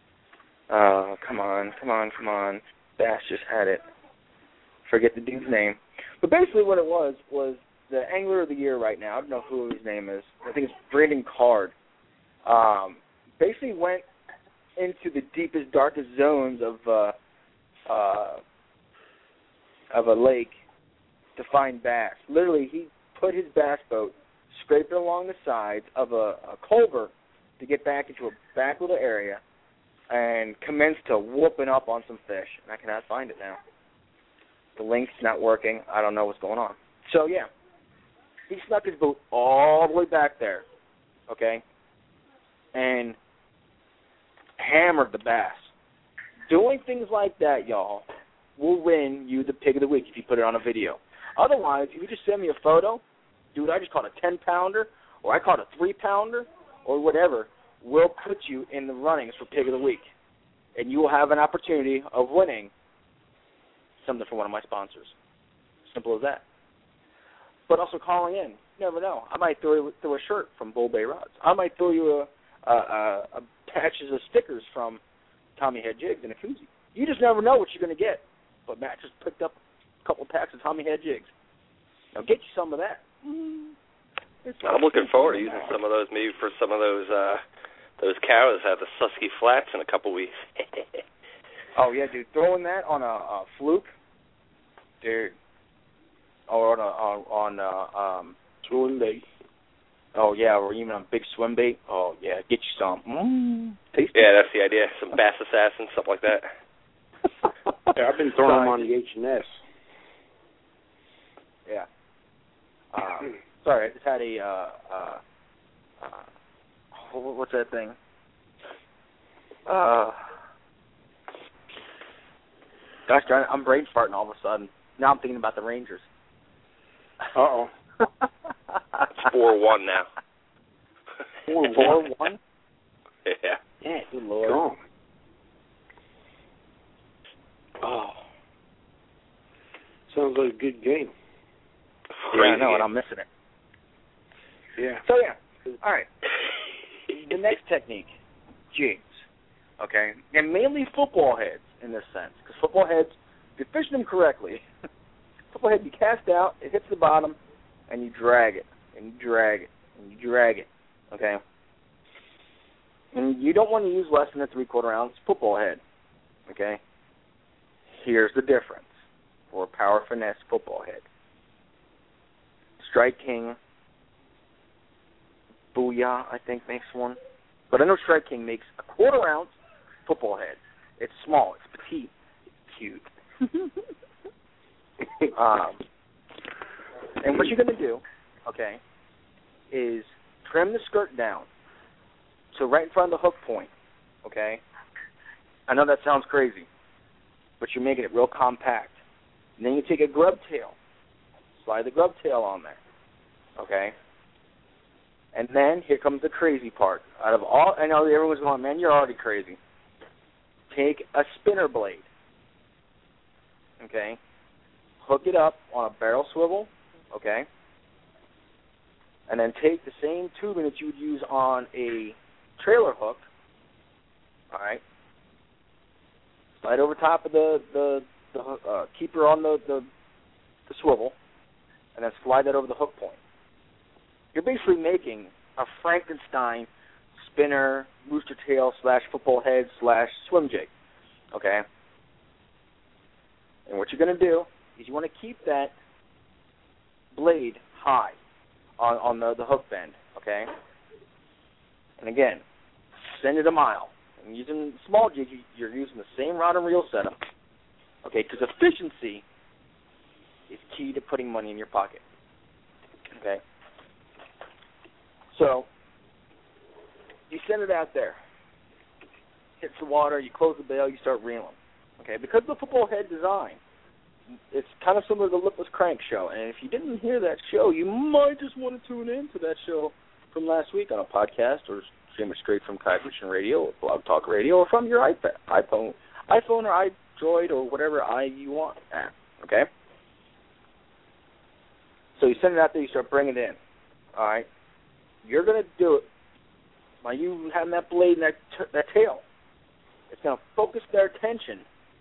Oh, come on, come on, come on. Bass just had it. Forget the dude's name. But basically what it was was the Angler of the Year right now. I don't know who his name is. I think it's Brandon Card. Um, basically went into the deepest, darkest zones of uh, uh, of a lake to find bass. Literally, he put his bass boat, scraped it along the sides of a, a culvert to get back into a back little area, and commenced to whooping up on some fish. And I cannot find it now. The link's not working. I don't know what's going on. So, yeah, he snuck his boat all the way back there, okay, and hammered the bass. Doing things like that, y'all, will win you the Pig of the Week if you put it on a video. Otherwise, if you just send me a photo, dude, I just caught a ten-pounder, or I caught a three-pounder, or whatever, we'll put you in the runnings for Pig of the Week. And you will have an opportunity of winning something from one of my sponsors. Simple as that. But also calling in. You never know. I might throw you throw a shirt from Bull Bay Rods. I might throw you a, a, a, a patches of stickers from Tommy Head Jigs and a koozie. You just never know what you're going to get. But Matt just picked up a couple packs of Tommy Head Jigs. Now get you some of that. Mm, I'm looking forward to using some of those, maybe for some of those uh, those cows that have the Susky Flats in a couple weeks. Oh, yeah, dude. Throwing that on a, a fluke, dude. Or on a, on, on uh, um, swim bait. Oh, yeah, or even on big swim bait. Oh, yeah, get you some. Mm, tasty. Yeah, that's the idea. Some Bass Assassin, stuff like that. Yeah, I've been throwing them on the H and S. Yeah. Um, sorry, I just had a, uh, uh, uh, what's that thing? Uh, gosh darn it, I'm brain farting all of a sudden. Now I'm thinking about the Rangers. Uh-oh. It's four one now. four one? Yeah. Yeah, good Lord. Gone. Oh. Sounds like a good game. Yeah, I know, and I'm missing it. Yeah. So, yeah. All right. The next technique, jigs. Okay? And mainly football heads in this sense. Because football heads, if you fish them correctly, football head you cast out, it hits the bottom, and you drag it, and you drag it, and you drag it. Okay? And you don't want to use less than a three-quarter ounce football head. Okay? Here's the difference for a Power Finesse football head. Strike King, Booyah, I think, makes one. But I know Strike King makes a quarter ounce football head. It's small, it's petite, it's cute. um, and what you're going to do, okay, is trim the skirt down. So right in front of the hook point, okay? I know that sounds crazy, but you're making it real compact. And then you take a grub tail, slide the grub tail on there, okay? And then here comes the crazy part. Out of all, I know everyone's going, man, you're already crazy. Take a spinner blade, okay? Hook it up on a barrel swivel, okay? And then take the same tubing that you would use on a trailer hook, all right? Slide over top of the the, the uh, keeper on the, the the swivel, and then slide that over the hook point. You're basically making a Frankenstein spinner, rooster tail slash football head slash swim jig, okay? And what you're going to do is you want to keep that blade high on, on the, the hook bend, okay? And again, send it a mile. And using small jig, you're using the same rod and reel setup, okay? Because efficiency is key to putting money in your pocket, okay? So you send it out there, hits the water, you close the bail, you start reeling, okay? Because of the football head design, it's kind of similar to the Lipless Crank show. And if you didn't hear that show, you might just want to tune in to that show from last week on a podcast or stream it straight from Kai Christian Radio or Blog Talk Radio or from your iPad, iPhone, iPhone or iDroid or whatever I you want app, okay? So you send it out there, you start bringing it in, all right? You're going to do it by you having that blade and that, t- that tail. It's going to focus their attention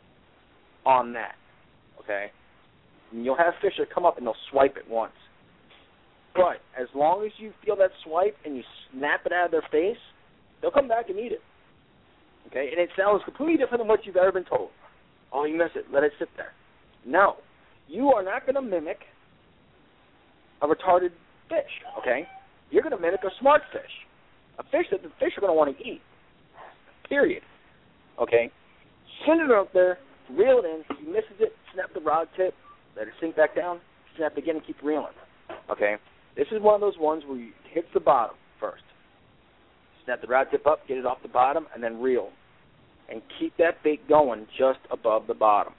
on that, okay? And you'll have fish that come up and they'll swipe it once. But as long as you feel that swipe and you snap it out of their face, they'll come back and eat it, okay? And it sounds completely different than what you've ever been told. Oh, you miss it. Let it sit there. No. You are not going to mimic a retarded fish, okay? You're going to mimic a smart fish, a fish that the fish are going to want to eat, period, okay? Send it out there, reel it in. If he misses it, snap the rod tip, let it sink back down, snap it again, and keep reeling, okay? This is one of those ones where you hit the bottom first. Snap the rod tip up, get it off the bottom, and then reel. And keep that bait going just above the bottom.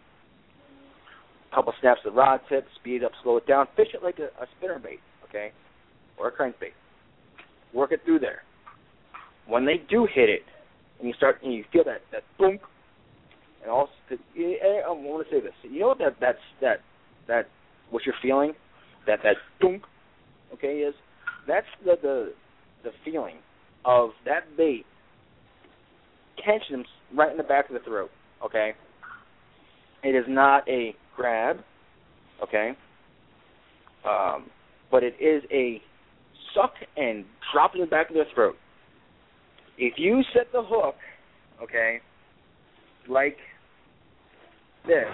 A couple snaps of the rod tip, speed it up, slow it down. Fish it like a, a spinner bait, okay, or a crankbait. Work it through there. When they do hit it, and you start, and you feel that that boom, and also, I want to say this. You know what that that's that that what you're feeling, that that boom, okay, is that's the the the feeling of that bait catching them right in the back of the throat, okay? It is not a grab, okay? Um, but it is a suck and drop in the back of their throat. If you set the hook, okay, like this,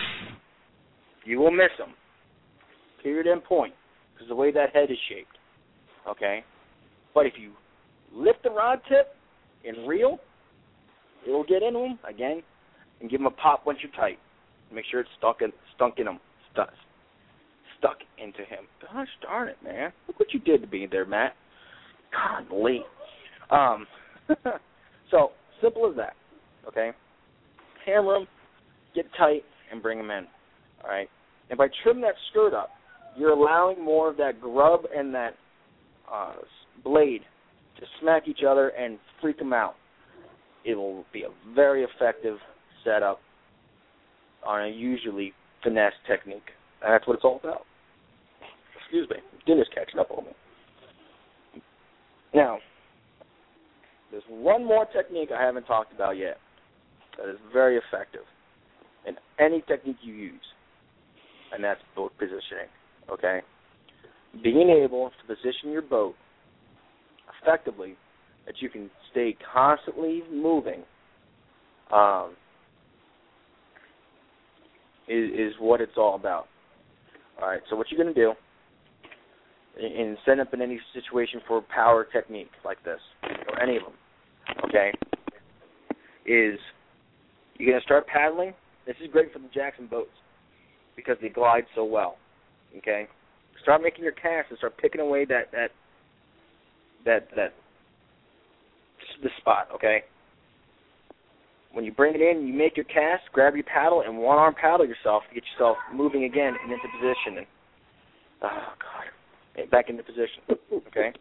you will miss them, period and point, because the way that head is shaped, okay? But if you lift the rod tip and reel, it will get into them, again, and give them a pop once you're tight. Make sure it's stuck in, stunk in them, st- stuck into him. Gosh darn it, man. Look what you did to me there, Matt. Golly. Um, so, simple as that, okay? Hammer him, get tight, and bring him in, all right? And by trimming that skirt up, you're allowing more of that grub and that uh, blade to smack each other and freak them out. It will be a very effective setup on a usually finesse technique. And that's what it's all about. Excuse me. Dinner's catching up on me. Now, there's one more technique I haven't talked about yet that is very effective in any technique you use, and that's boat positioning, okay? Being able to position your boat effectively that you can stay constantly moving um, is, is what it's all about. All right, so what you're going to do in setting up in any situation for a power technique like this, or any of them, okay, is you're going to start paddling. This is great for the Jackson boats because they glide so well, okay? Start making your cast and start picking away that, that, that, that, the spot, okay? When you bring it in, you make your cast, grab your paddle, and one-arm paddle yourself to get yourself moving again and into position. And, oh, God, back into position, okay?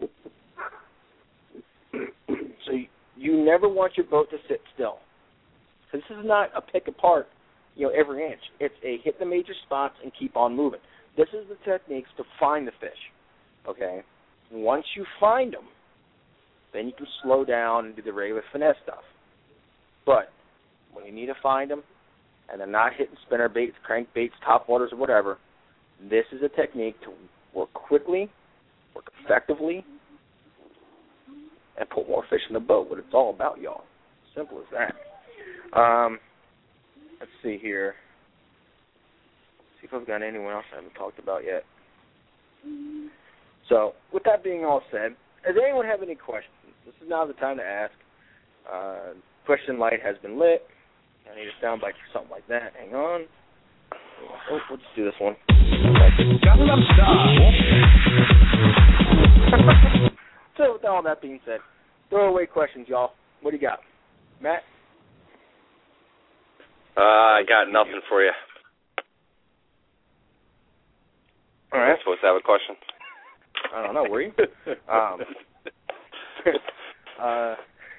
So you, you never want your boat to sit still. So this is not a pick apart, you know, every inch. It's a hit the major spots and keep on moving. This is the techniques to find the fish, okay? Once you find them, then you can slow down and do the regular finesse stuff. But when you need to find them, and they're not hitting spinner baits, crank baits, top waters, or whatever, this is a technique to work quickly, work effectively, and put more fish in the boat. What it's all about, y'all. Simple as that. Um, let's see here. See if I've got anyone else I haven't talked about yet. So, with that being all said, does anyone have any questions? This is now the time to ask. Uh, question light has been lit. I need a soundbite for something like that. Hang on. Oh, let's do this one. So, with all that being said, throwaway questions, y'all. What do you got? Matt? Uh, I got nothing for you. All right. I'm supposed to have a question. I don't know, were you? um, uh,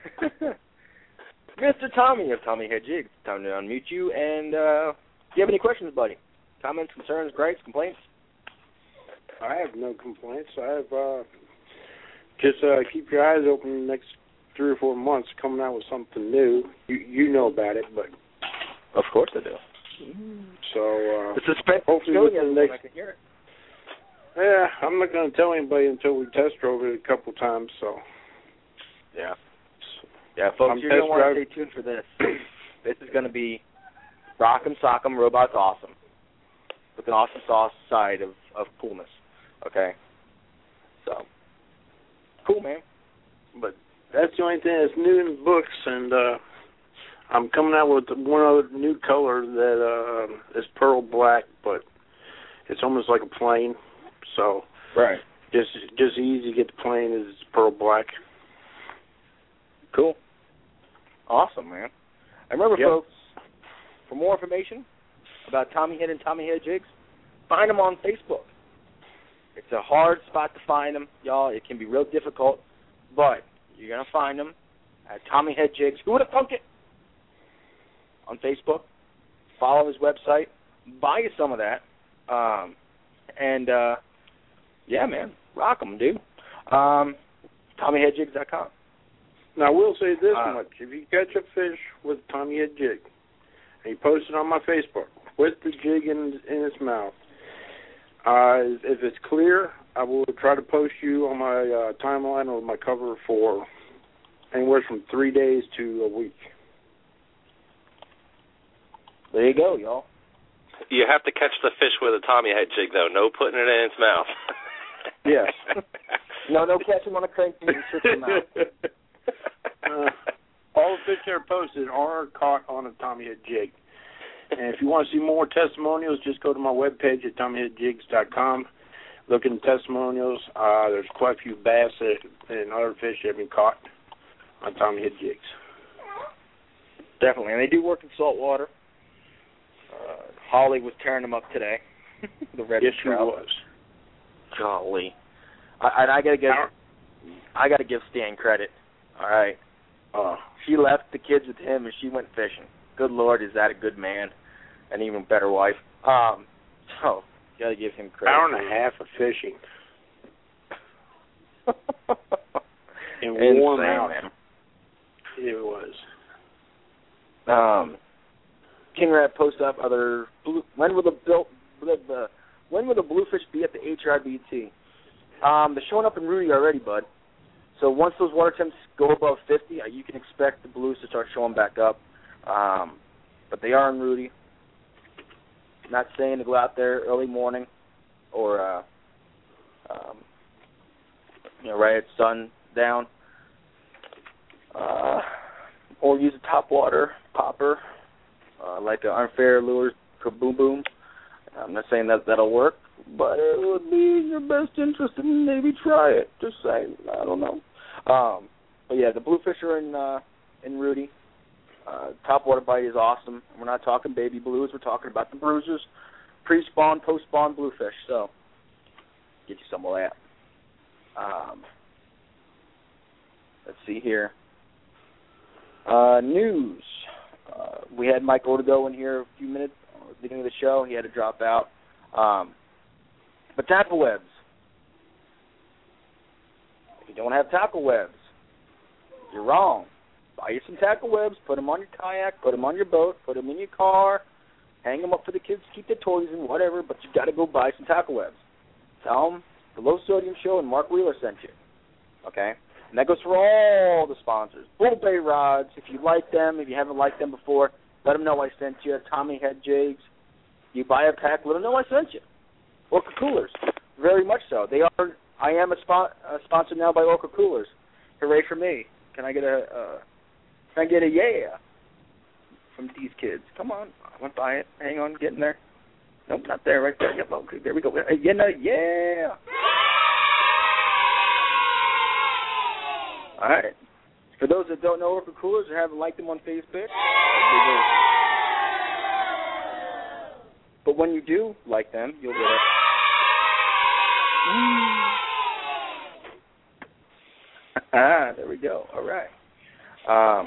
Mister Tommy of Tommy Head Jigs, time to unmute you. And uh, do you have any questions, buddy? Comments, concerns, gripes, complaints? I have no complaints. I have uh, just uh, keep your eyes open the next three or four months, coming out with something new. You you know about it, but of course I do. So uh, the suspense hopefully is within the next. I can hear it. Yeah, I'm not going to tell anybody until we test drove it a couple times. So yeah, yeah, folks, I'm you're going to want drive- to stay tuned for this. This is going to be Rock'em Sock'em Robots Awesome, with an awesome sauce side of, of coolness. Okay, so cool, man. But that's the only thing that's new in the books, and uh, I'm coming out with one other new color that uh, is pearl black, but it's almost like a plane. So right, just just easy to get the plane is pearl black. Cool, awesome, man. And remember, yep. folks, for more information about Tommy Head and Tommy Head Jigs, find them on Facebook. It's a hard spot to find them, y'all. It can be real difficult, but you're going to find them at Tommy Head Jigs. Who would have thunk it? On Facebook. Follow his website. Buy you some of that. Um, and, uh, yeah, man, rock them, dude. Um, Tommy Head Jigs dot com. Now, I will say this uh, much. If you catch a fish with a Tommy Head jig, and you post it on my Facebook with the jig in, in its mouth, uh, if it's clear, I will try to post you on my uh, timeline or my cover for anywhere from three days to a week. There you go, y'all. You have to catch the fish with a Tommy Head jig, though. No putting it in its mouth. Yes. no, no catch them on a crankbait and shit them out. Uh, all the fish that are posted are caught on a Tommy Head jig. And if you want to see more testimonials, just go to my webpage at tommy head jigs dot com. Look in the testimonials. Uh, there's quite a few bass that, and other fish that have been caught on Tommy Head Jigs. Definitely, and they do work in salt water. Uh, Holly was tearing them up today. The red yes, she trout. was. Golly, I, and I gotta give, I gotta give Stan credit. All right, uh, she left the kids with him and she went fishing. Good Lord, is that a good man? An even better wife. Um, so gotta give him credit. Hour and a half of fishing. And warm out. Man. It was. Um, King Rat post up other. Blue, when will the built the, the when will the bluefish be at the H R B T? Um, they're showing up in Rudy already, bud. So once those water temps go above fifty, uh, you can expect the blues to start showing back up. Um, but they are in Rudy. Not saying to go out there early morning or uh, um, you know, right at sundown, uh, or use a top water popper uh, like an Unfair Lures Kaboom Boom. I'm not saying that that'll work, but it would be in your best interest to maybe try it. Just saying, I don't know. Um, but yeah, the bluefish are in uh, in Rudy. Uh, top water bite is awesome. We're not talking baby blues. We're talking about the bruisers, pre-spawn, post-spawn bluefish. So get you some of that. Um, let's see here. Uh, news. Uh, we had Mike Ortego in here a few minutes at the beginning of the show. He had to drop out. Um, but tackle webs. If you don't have tackle webs, you're wrong. Buy you some tackle webs, put them on your kayak, put them on your boat, put them in your car, hang them up for the kids to keep their toys in, whatever, but you got to go buy some tackle webs. Tell them the Low Sodium Show and Mark Wheeler sent you, okay? And that goes for all the sponsors. Bull Bay Rods, if you like them, if you haven't liked them before, let them know I sent you. Tommy Head Jigs. You buy a pack, let them know I sent you. Orca Coolers, very much so. They are. I am a, spon- a sponsor now by Orca Coolers. Hooray for me. Can I get a... Uh, Can I get a yeah from these kids? Come on. I went by it. Hang on, getting there. Nope, not there. Right there. Yep, okay, there we go. Yeah, no, yeah. All right. For those that don't know Orca Coolers or haven't liked them on Facebook, but when you do like them, you'll get a... Ah, there we go. All right. Um,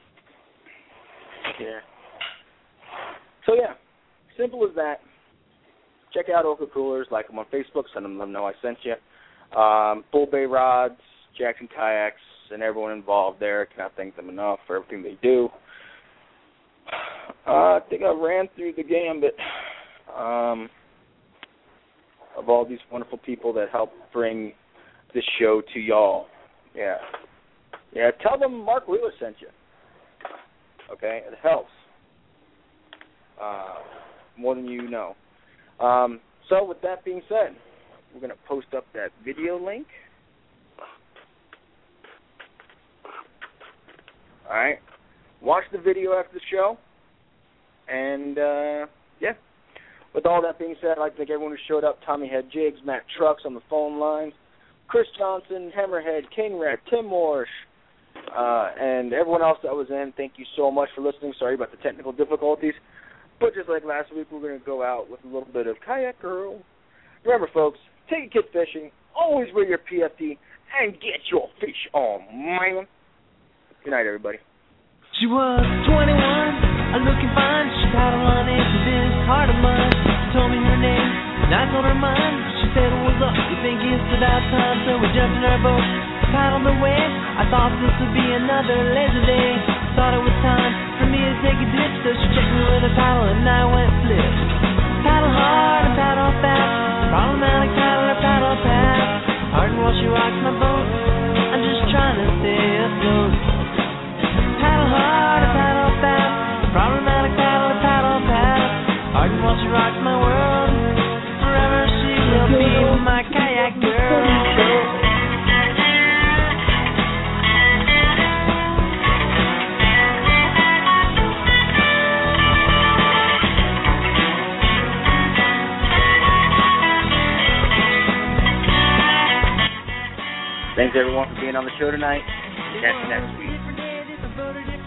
yeah. So, yeah, simple as that. Check out Orca Coolers, like them on Facebook, send them, let them know I sent you. Um, Bull Bay Rods, Jackson Kayaks, and everyone involved there. Cannot thank them enough for everything they do. Uh, I think I ran through the gambit um, of all these wonderful people that help bring this show to y'all. Yeah. Yeah, tell them Mark Wheeler sent you. Okay, it helps. Uh, more than you know. Um, so with that being said, we're going to post up that video link. All right. Watch the video after the show. And, uh, yeah. With all that being said, I'd like to thank everyone who showed up. Tommy Head Jigs, Matt Trucks on the phone lines, Chris Johnson, Hammerhead, King Rat, Tim Morsh, Uh, and everyone else that was in, thank you so much for listening. Sorry about the technical difficulties. But just like last week, we're going to go out with a little bit of Kayak Girl. Remember, folks, take a kid fishing, always wear your P F D, and get your fish on, man. Good night, everybody. She was twenty-one, looking fine. She paddled on into this heart of mine. She told me her name, and I told her mine. She said, what's up? You think it's about time? So we jumped in our boat, paddled away. I thought this would be another lazy day. Thought it was time for me to take a dip. So she checked me with a paddle and I went flip. Paddle hard and paddle fast. Problematic paddle or paddle fast. Hard while she rocks my boat. I'm just trying to stay afloat. Paddle hard and paddle fast. Problematic paddle or paddle fast. Hard while she rocks my world. Forever she will be my kayak girl. Thanks everyone for being on the show tonight. Catch you next week.